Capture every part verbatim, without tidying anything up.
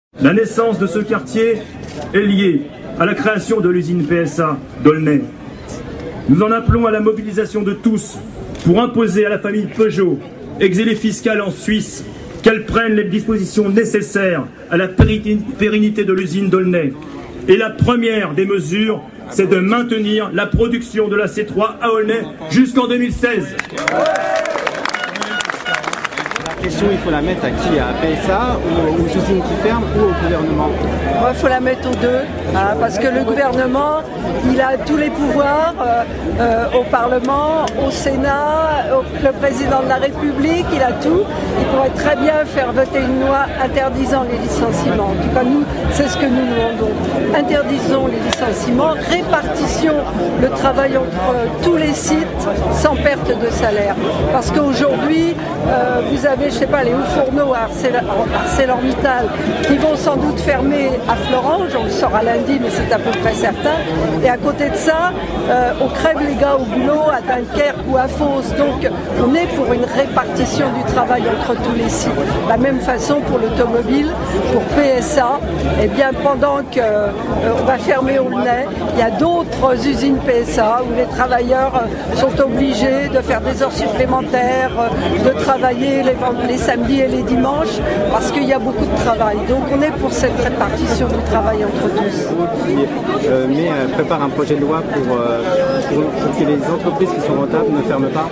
La naissance de ce quartier est liée à la création de l'usine P S A d'Aulnay. Nous en appelons à la mobilisation de tous pour imposer à la famille Peugeot, exilée fiscale en Suisse, qu'elle prenne les dispositions nécessaires à la pérennité de l'usine d'Aulnay. Et la première des mesures, c'est de maintenir la production de la C trois à Aulnay jusqu'en deux mille seize. La question, il faut la mettre à qui? À P S A ou aux usines qui ferment ou au gouvernement? Il faut la mettre aux deux, hein, parce que le gouvernement, il a tous les pouvoirs euh, euh, au Parlement, au Sénat, au, le président de la République, il a tout. Il pourrait très bien faire voter une loi interdisant les licenciements. En tout cas, nous, c'est ce que nous demandons. Interdisons les licenciements, répartition le travail entre tous les sites sans perte de salaire. Parce qu'aujourd'hui, euh, vous avez, je sais pas, les hauts fourneaux à ArcelorMittal qui vont sans doute fermer à Florange, on le saura lundi, mais c'est à peu près certain. Et à côté de ça, euh, on crève les gars au boulot à Dunkerque ou à Fos. Donc on est pour une répartition du travail entre tous les sites. De la même façon pour l'automobile, pour P S A, eh bien pendant qu'on euh, va fermer Aulnay, il y a d'autres usines P S A où les travailleurs euh, sont obligés de faire des heures supplémentaires, euh, de travailler les, les samedis et les dimanches, parce qu'il y a beaucoup de travail. Donc on est pour cette répartition du travail entre tous. Euh, mais euh, prépare un projet de loi pour, euh, pour, pour que les entreprises qui sont rentables ne ferment pas.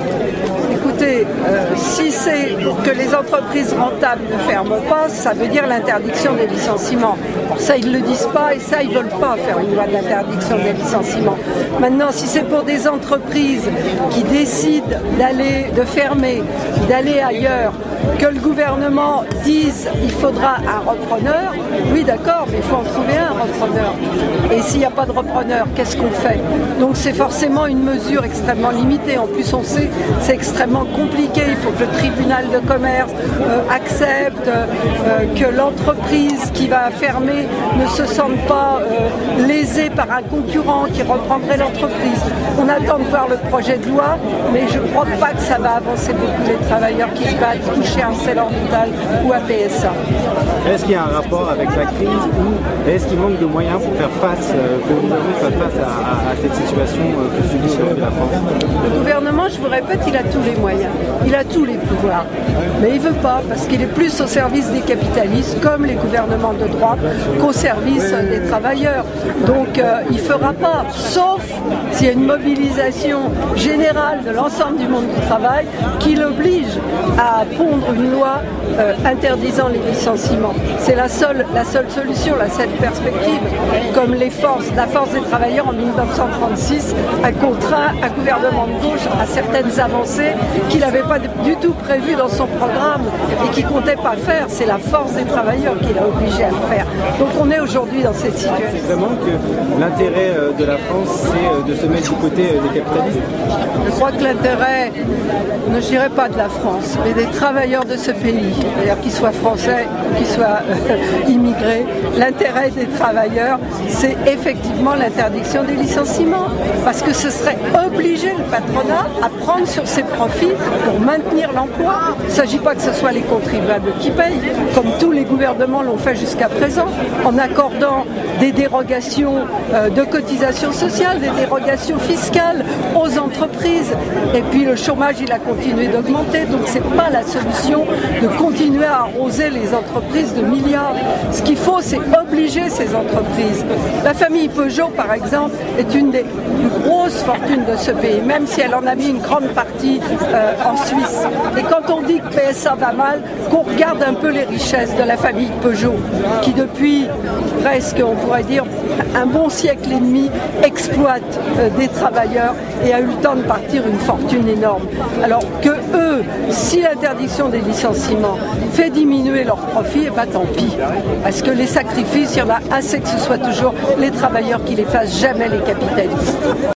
Écoutez, euh, si c'est pour que les entreprises rentables ne ferment pas, ça veut dire l'interdiction des licenciements. Pour ça, ils ne le disent pas et ça, ils ne veulent pas faire une loi d'interdiction des licenciements. Maintenant, si c'est pour des entreprises qui décident d'aller, de fermer, d'aller ailleurs, que le gouvernement dise il faudra un repreneur, oui d'accord, mais il faut en trouver un repreneur. Et s'il n'y a pas de repreneur, qu'est-ce qu'on fait? Donc c'est forcément une mesure extrêmement limitée. En plus, on sait c'est extrêmement compliqué. Il faut que le tribunal de commerce euh, accepte euh, que l'entreprise qui va fermer ne se sente pas euh, lésée par un concurrent qui reprendrait l'entreprise. On attend de voir le projet de loi, mais je ne crois pas que ça va avancer beaucoup les travailleurs qui se battent toucher à ArcelorMittal ou à P S A. Est-ce qu'il y a un rapport avec la crise ou est-ce qu'il manque de moyens pour faire face, euh, que le gouvernement fasse face à, à, à cette situation euh, que subit euh, la France? Le gouvernement, je vous répète, il a tous les moyens, il a tous les pouvoirs, mais il ne veut pas parce qu'il est plus au service des capitalistes, comme les gouvernements de droite, qu'au service des travailleurs. Donc euh, il ne fera pas, sauf s'il y a une mobilisation générale de l'ensemble du monde du travail qui l'oblige à pondre une loi euh, interdisant les licenciements. C'est la seule, la seule solution, la seule perspective, comme les forces, la force des travailleurs en mille neuf cent trente-six a contraint un gouvernement de gauche à certaines avancées qu'il n'avait pas du tout prévues dans son programme et qui ne comptait pas faire. C'est la force des travailleurs qui l'a obligé à le faire. Donc on est aujourd'hui dans cette situation. C'est vraiment que l'intérêt de la France, c'est de se mettre du côté des capitalistes? Je crois que l'intérêt, ne dirais pas de la France, mais des travailleurs de ce pays, d'ailleurs qu'ils soient français ou qu'ils soient euh, immigrés, l'intérêt des travailleurs, c'est effectivement l'interdiction des licenciements. Parce que ce serait obliger le patronat à prendre sur ses profits pour maintenir l'emploi. Il ne s'agit pas que ce soit les contribuables qui payent, comme tous les gouvernements l'ont fait jusqu'à présent, en accordant des dérogations euh, de cotisations sociales, des dérogations fiscales aux entreprises. Et puis le chômage, il a continué d'augmenter, donc c'est pas la solution de continuer à arroser les entreprises de milliards. Ce qu'il faut, c'est obliger ces entreprises. La famille Peugeot, par exemple, est une des plus grosses fortunes de ce pays, même si elle en a mis une grande partie euh, en Suisse. Et quand on dit que P S A va mal, qu'on regarde un peu les richesses de la famille Peugeot, qui depuis presque, on pourrait dire, un bon siècle et demi, exploite euh, des travailleurs et a eu le temps de partir une fortune énorme. Alors que eux, si l'interdiction des licenciements fait diminuer leurs profits, et ben tant pis. Parce que les sacrifices, il y en a assez que ce soit toujours les travailleurs qui les fassent, jamais les capitalistes.